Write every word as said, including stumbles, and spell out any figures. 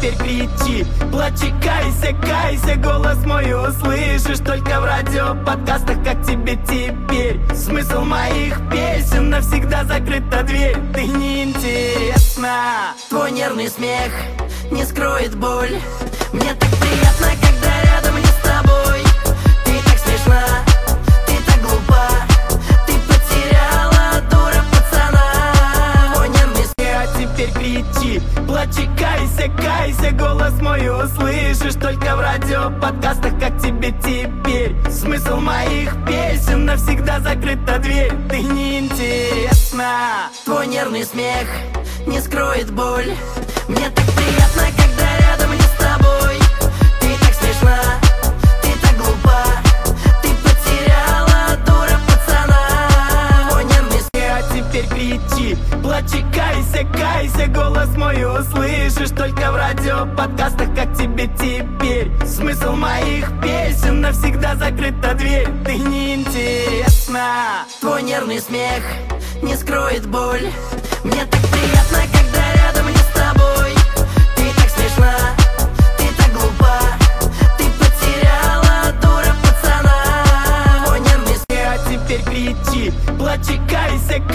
теперь кричи, плачи, кайся, кайся, голос мой услышишь только в радио, подкастах, как тебе теперь. Смысл моих песен, навсегда закрыта дверь. Ты неинтересна, твой нервный смех не скроет боль. Мне так приятно, когда рядом не с тобой. Ты так смешна, ты так глупа, ты потеряла, дура, пацана. Мой нервный смех, а теперь кричи, плачи, кайся, кайся, голос мой услышишь только в радио, подкастах, как тебе теперь. Смысл моих песен, навсегда закрыта дверь. Ты неинтересна, твой нервный смех не скроет боль. Мне так приятно, когда рядом не с тобой. Ты так смешна, ты так глупа, ты потеряла, дура, пацана. Мой нервный смех, а теперь кричи, плачи, кайся, кайся, голос мой услышишь только в радио, подкастах, как тебе теперь. Смысл моих песен, навсегда закрыта дверь. Ты неинтересна, твой нервный смех не скроет боль. Мне так